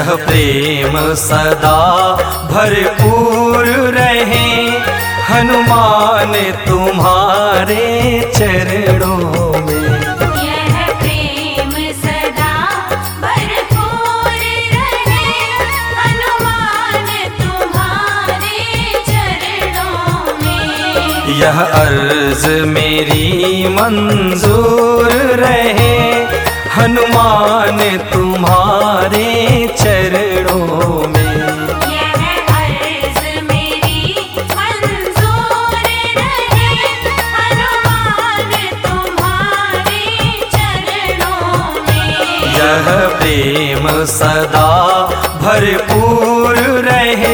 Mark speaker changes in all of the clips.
Speaker 1: यह प्रेम सदा भरपूर रहे, हनुमान तुम्हारे चरणों में।
Speaker 2: यह प्रेम सदा भरपूर रहे, हनुमान तुम्हारे चरणों में।
Speaker 1: यह अर्ज मेरी मंजूर रहे, हनुमान तुम्हारे चरणों में।
Speaker 2: यह अर्ज मेरी मंजूर रहे, हनुमान तुम्हारे चरणों में।
Speaker 1: यह प्रेम सदा भरपूर रहे।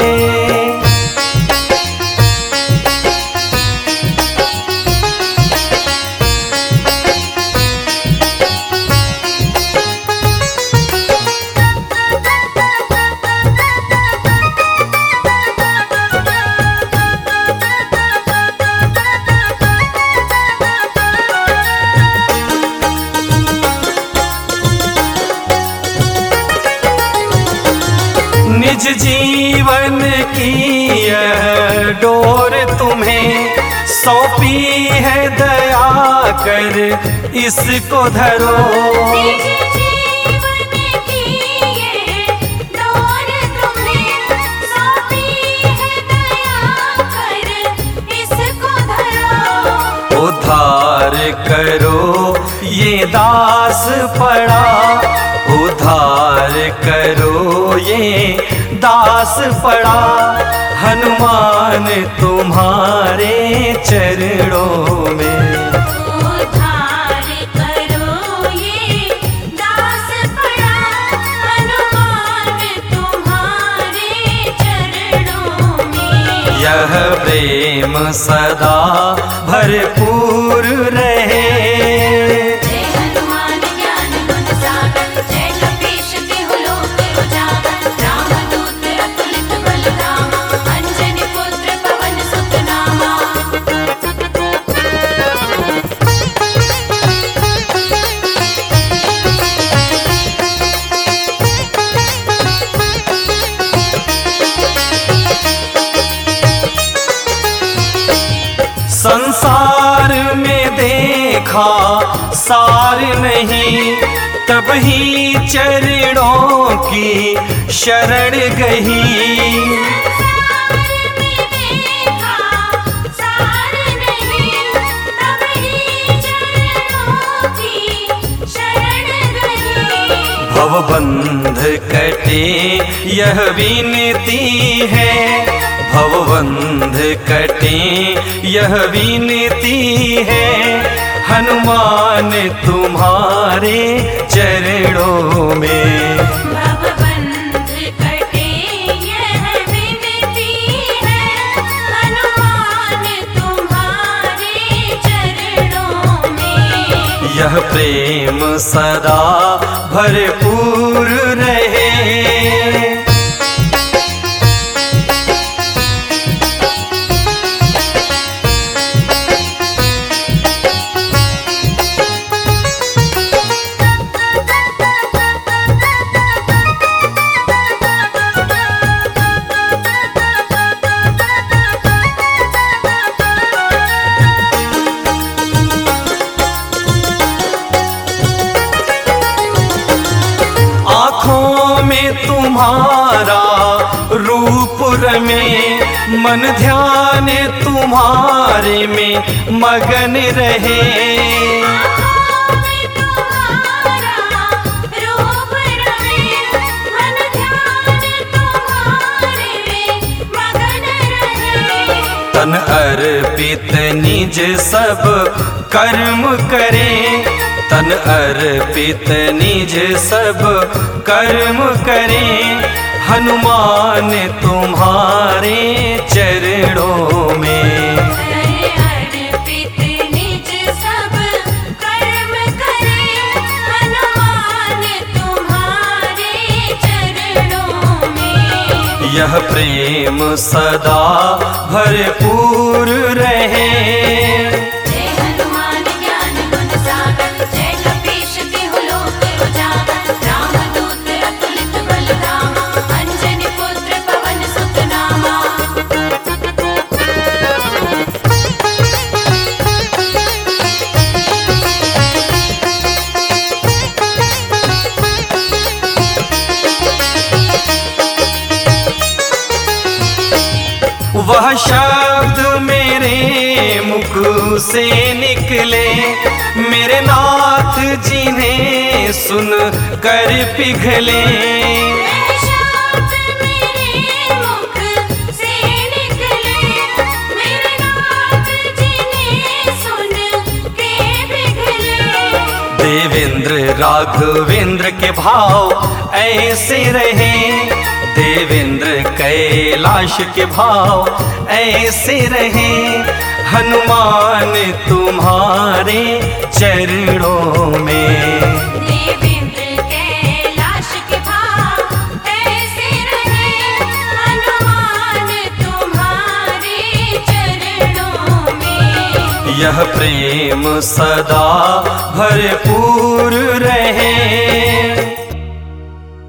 Speaker 1: निज जीवन की यह डोर तुम्हें सौंपी है, दया कर इसको धरो।
Speaker 2: निज जीवन की ये डोर तुम्हें सौंपी है, दया कर इसको धरो।
Speaker 1: उद्धार करो ये दास पड़ा, उद्धार करो ये दास पड़ा, हनुमान तुम्हारे चरणों में।
Speaker 2: उद्धार करो ये दास पड़ा, हनुमान तुम्हारे चरणों में।
Speaker 1: यह प्रेम सदा भरपूर रहे।
Speaker 2: जय हनुमान ज्ञान गुण सागर, जय कपीश तिहु लोक उजागर। रामदूत अतुलित बल धामा, अंजनी पुत्र पवन सुत नामा।
Speaker 1: संसार में देखा सार नहीं, तब ही चरणों की शरण गही।
Speaker 2: संसार में देखा सार नहीं, तब ही चरणों की शरण गई।
Speaker 1: भवबंध कटे यह विनती है, भवबंध कटे यह विनती है, हनुमान तुम्हारे चरणों में।
Speaker 2: भवबंध कटे यह विनती है, हनुमान तुम्हारे चरणों में।
Speaker 1: यह प्रेम सदा भरपूर रहे। आँखों में तुम्हारा रूप रमे, मन ध्यान तुम्हारे में मगन रहे।
Speaker 2: आँखों में तुम्हारा रूप रमे, मन ध्यान तुम्हारे में मगन रहे।
Speaker 1: तन अर्पित निज सब कर्म करे, तन अर्पित निज सब कर्म करें, हनुमान तुम्हारे चरणों में।
Speaker 2: अर्पित निज सब कर्म करे, हनुमान तुम्हारे चरणों में।
Speaker 1: यह प्रेम सदा भरपूर रहे।
Speaker 2: जय हनुमान ज्ञान गुण सागर, जय कपीश तिहु लोक उजागर। रामदूत अतुलित बल धामा,
Speaker 1: वह शब्द मेरे मुख से निकले, मेरे नाथ जी ने सुन कर पिघले।
Speaker 2: वह शब्द मेरे मुख से निकले, मेरे नाथ जी ने सुन के पिघले।
Speaker 1: देवेंद्र राघवेंद्र के भाव ऐसे रहे, देवेंद्र कैलाश के भाव ऐसे रहे। हनुमान तुम्हारे चरणों में,
Speaker 2: देवेंद्र कैलाश के भाव ऐसे रहे। हनुमान तुम्हारे चरणों में,
Speaker 1: यह प्रेम सदा भरपूर रहे।